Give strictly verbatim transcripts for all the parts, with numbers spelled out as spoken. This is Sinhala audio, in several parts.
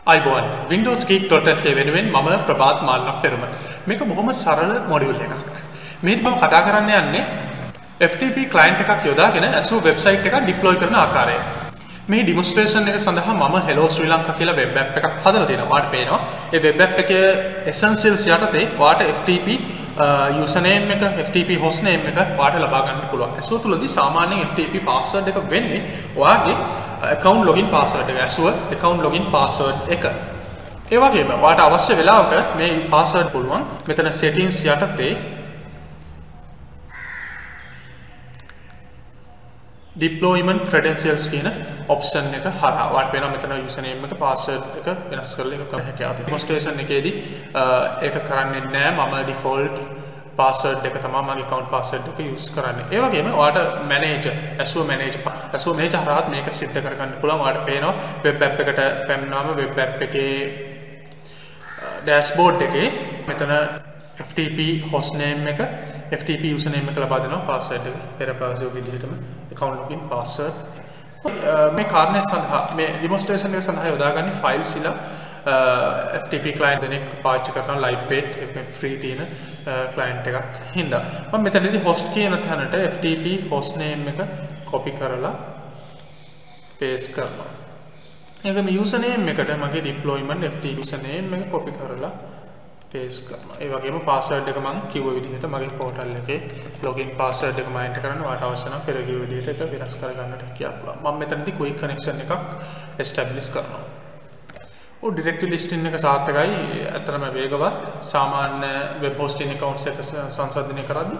අයිබෝන් Windows Geek dot L K වෙනුවෙන් මම ප්‍රභාත් මාල්ලක් පෙරම. මේක බොහොම සරල මොඩියුල් එකක්. මේක මම කතා කරන්න යන්නේ F T P client එකක් යොදාගෙන Azure website එකක් deploy කරන ආකාරය. මේ demonstration එක සඳහා මම Hello Sri Lanka කියලා web app එකක් හදලා තියෙනවා. ඔයාලට පේනවා. ඒ web app එකේ essentials යටතේ ඔයාලට F T P username එක F T P hostname එක ඔයාලට ලබා ගන්න පුළුවන්. Azure තුලදී සාමාන්‍යයෙන් F T P password එක වෙන්නේ ඔයාගේ account login password එක. Azure account login password එක. ඒ වගේම ඔයාලට අවශ්‍ය වෙලාවක මේ password පුළුවන් මෙතන settings යටතේ deployment credentials කියන option එක හරහා ඔයාලට වෙනවා මෙතන username එක password එක වෙනස් කරලා ඒක කරන්න හැකියාව තියෙනවා. demonstration එකේදී ඒක කරන්නේ නැහැ. මම default password එක තමයි මගේ account password එක use කරන්නේ. ඒ වගේම ඔයාලට manager Azure manager Azure manager හරහා මේක සිද්ධ කරගන්න පුළුවන්. ඔයාලට පේනවා web app එකට පැමිණාම web app එකේ dashboard එකේ මෙතන F T P hostname එක F T P username එක ලබා දෙනවා password එක පෙර පාසු විදිහටම account login password මේ කාරණේ සඳහා මේ demonstration එක සඳහා යොදාගන්නේ files ඉලා F T P client දෙනෙක් පාවිච්චි කරන lightweight එකෙන් free තියෙන client එකක් හින්දා මම මෙතනදී host කියන තැනට F T P hostname එක copy කරලා paste කරනවා. ඒකම username එකට මගේ deployment F T P username එක copy කරලා paste කරනවා. ඒ වගේම password එක මම කිව්ව විදිහට මගේ portal එකේ login password එක මම enter කරන්න ඔයාලට අවශ්‍ය නම් පෙර කිව්ව විදිහට ඒක වෙනස් කරගන්නට හැකියාව පුළුවන්. මම මෙතනදී quick connection එකක් establish කරනවා. ඔය directory listing එක සාර්ථකයි. අතරම වේගවත්. සාමාන්‍ය web hosting accounts එක සංසන්දනය කරද්දී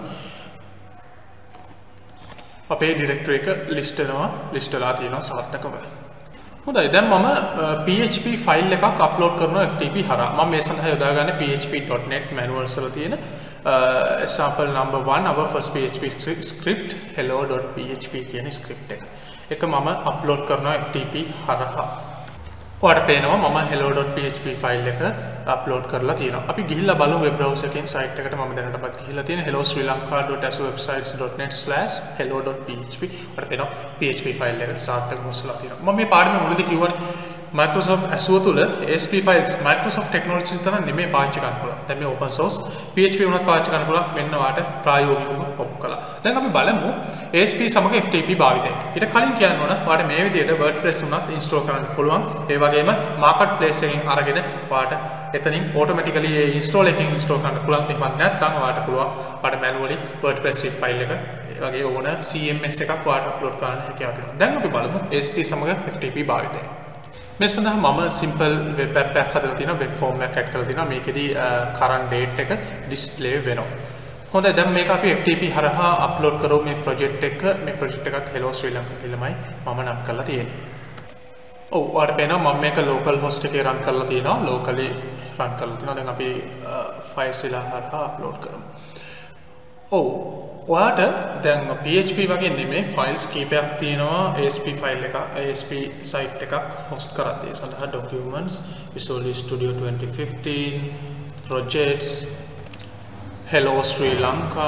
අපේ directory එක list වෙනවා, list වෙලා තියෙනවා සාර්ථකව. හොඳයි දැන් මම P H P ෆයිල් එකක් අප්ලෝඩ් කරනවා F T P හරහා. මම මේ සඳහා යොදාගන්නේ P H P dot net manuals වල තියෙන example number one our first P H P script hello dot P H P කියන script එක. ඒක මම අප්ලෝඩ් කරනවා F T P හරහා. ඔයාලට පේනවා මම hello dot P H P file එක අප්ලෝඩ් කරලා තියෙනවා. අපි ගිහිල්ලා බලමු web browser එකෙන් site එකට මම දැනටමත් ගිහිල්ලා තියෙන hello sri lanka dot azure websites dot net slash hello dot P H P. ඔයාලට පේනවා P H P ෆයිල් එක සාර්ථකව මොසලා තියෙනවා. මම මේ පාඩමේ මුලදී කිව්වනේ Microsoft Azure තුල A S P files Microsoft technology තරම් නෙමෙයි පාවිච්චි කරන්න පුළුවන්. දැන් මේ open source P H P උනත් පාවිච්චි කරන්න පුළුවන්. මෙන්න ඔයාලට ප්‍රායෝගිකව ඔප්පු කළා. දැන් අපි බලමු A S P සමග F T P භාවිතය. ඊට කලින් කියන්න ඕන ඔයාලට මේ විදිහට WordPress උනත් install කරන්න පුළුවන්. ඒ වගේම marketplace එකෙන් අරගෙන ඔයාලට එතනින් automatically ඒ install එකෙන් install කරන්න පුළුවන්. එහෙම නැත්නම් ඔයාලට පුළුවන් ඔයාලට manually WordPress zip file එක වගේ ඕන C M S එකක් ඔයාලට upload කරන්න හැකියාව තියෙනවා. දැන් අපි බලමු A S P සමග F T P භාවිතය. මේ සඳහා මම simple web app එකක් හදලා තියෙනවා, web form එකක් add කරලා තියෙනවා. මේකෙදී current date එක display වෙනවා. හොඳයි දැන් මේක අපි F T P හරහා upload කරමු මේ project එක. මේ project එකත් hello sri lanka කියලාමයි මම නම් කරලා තියෙන්නේ. ඔව් ඔයාලට පේනවා මම මේක local host එකේ run කරලා තියෙනවා, locally run කරලා තියෙනවා. දැන් අපි files ඉලා හරහා upload කරමු. ඔව් ඔයාලට දැන් P H P වගේ නෙමෙයි files කීපයක් තියෙනවා A S P file එක A S P site එකක් host කරද්දී. ඒ සඳහා documents, Visual Studio twenty fifteen, projects, hello sri lanka,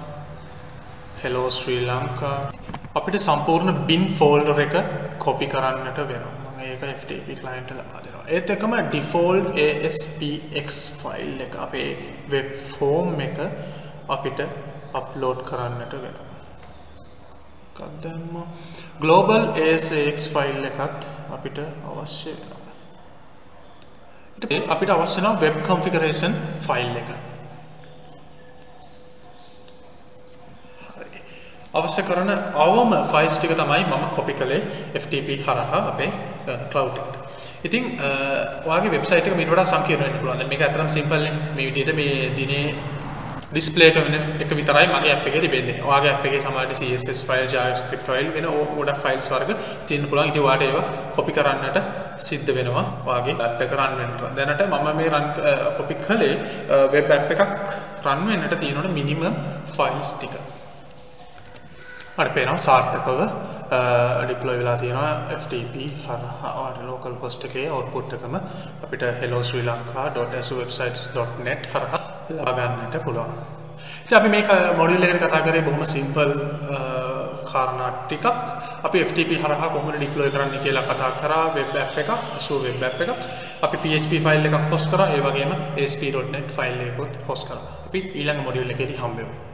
hello sri lanka අපිට සම්පූර්ණ bin folder එක copy කරන්නට වෙනවා. මම ඒක F T P client එක ලබා දෙනවා. ඒත් එකම default A S P X file එක අපේ web form එක අපිට upload කරන්නට වෙනවා. කද්දම්ම global A S X file එකත් අපිට අවශ්‍ය වෙනවා. ඊට අපිට අවශ්‍ය නම් web configuration file එක. හරි. අවශ්‍ය කරන අවම files ටික තමයි මම copy කළේ F T P හරහා අපේ cloud එකට. ඉතින් ඔයාගේ website එක මීට වඩා සංකීර්ණ වෙන්න පුළුවන්. මේක ඇත්තටම simple නේ. මේ විදිහට මේ දිනේ display එක වෙන එක විතරයි මගේ app එකේ තිබෙන්නේ. ඔයාගේ app එකේ සමහරවිට C S S file, JavaScript file වෙන ගොඩක් files වර්ග තියෙන්න පුළුවන්. ඉතින් ඔයාලට ඒවා copy කරන්නට සිද්ධ වෙනවා ඔයාගේ app එක run වෙනට. දැනට මම මේ run copy කළේ web app එකක් run වෙන්නට තියෙනවනේ minimum files ටික. අපිට පේනවා සාර්ථකව deploy වෙලා තියෙනවා F T P හරහා. ඔයාලට local host එකේ output එකම අපිට hello sri lanka dot azure websites dot net හරහා ලබා ගන්නට පුළුවන්. ඉතින් අපි මේක මොඩියුල් එකකට කතා කරේ බොහොම සිම්පල් කාරණා ටිකක් අපි F T P හරහා කොහොමද ඩිප්ලොයි කරන්න කියලා කතා කරා වෙබ් ඇප් එකක් Azure වෙබ් ඇප් එකක් අපි P H P ෆයිල් එකක් හොස්ට් කරා ඒ වගේම A S P dot net file එකකුත් හොස්ට් කරා අපි ඊළඟ මොඩියුල් එකේදී හම්බ වෙමු